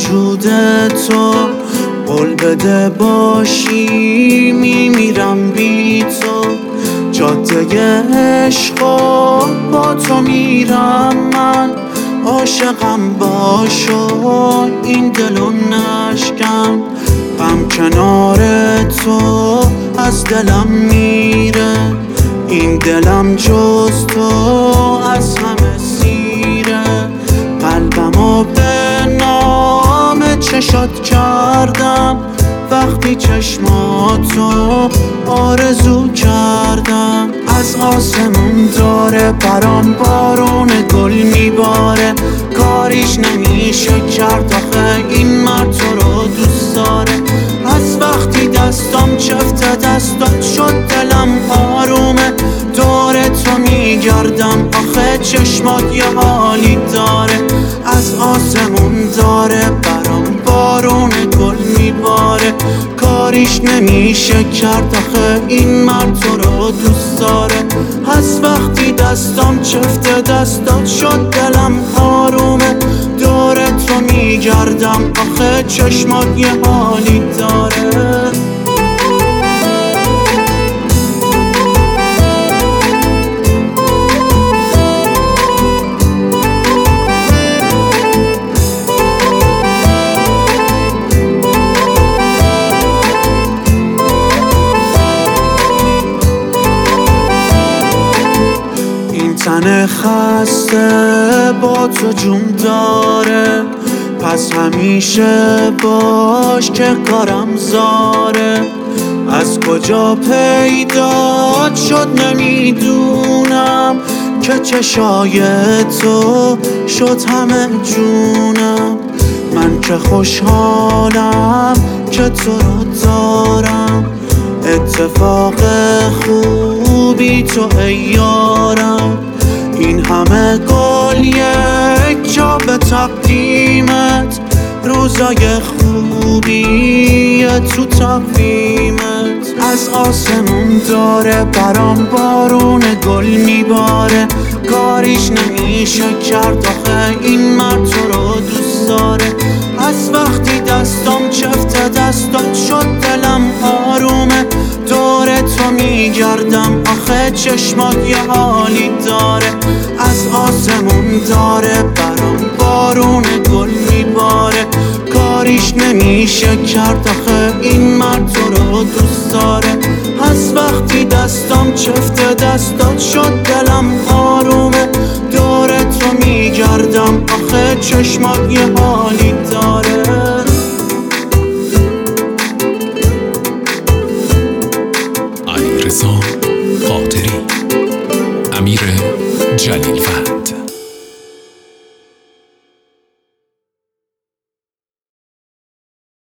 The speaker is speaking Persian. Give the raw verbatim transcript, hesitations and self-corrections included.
وجود تو، قول بده باشی میمیرم بی تو. جاده عشقا با تو میرم من، عاشقم باشو این دلو نشکن. غم کنار تو از دلم میره، این دلم جز تو از همه سیره. قلبمو به نام چشات کردم، وقتی چشماتو آرزو کردم. از آسمون داره برام بارون گل میباره، کاریش نمیشه کرد آخه این مرد تو رو دوست داره. از وقتی دستام چفت دستات شد دلم آرومه، دور تو میگردم آخه چشمات یه حالی داره. از آسمون داره برام بارون گل میباره، کاریش نمیشه کرد آخه این مرد تو رو دوست داره. از وقتی دستام چفت دستات شد دلم آرومه، دور تو میگردم آخه چشمات یه حالی داره. تن خسته با تو جون داره، پس همیشه باش که کارم زاره. از کجا پیدا شد نمیدونم، که چشای تو شد همه جونم. من که خوشحالم که تو رو دارم، اتفاق خوبی تو ای یارم. این همه گل یک جا به تقدیمت، روزای خوبی تو تقویمت. از آسمون داره برام بارون گل میباره، کاریش نمیشه کرد آخه این مرد تو رو دوست داره. از وقتی دستام چفت دستات شد دلم آرومه، دور تو میگردم آخه چشمات یه حالی داره. از آسمون داره برام بارون گل میباره، کاریش نمیشه کرد آخه این مرد تو رو دوست داره. از وقتی دستام چفت دستات شد دلم آرومه، دور تو میگردم آخه چشمات یه حالی داره. علیرضا قادری، امیر جلیلوند.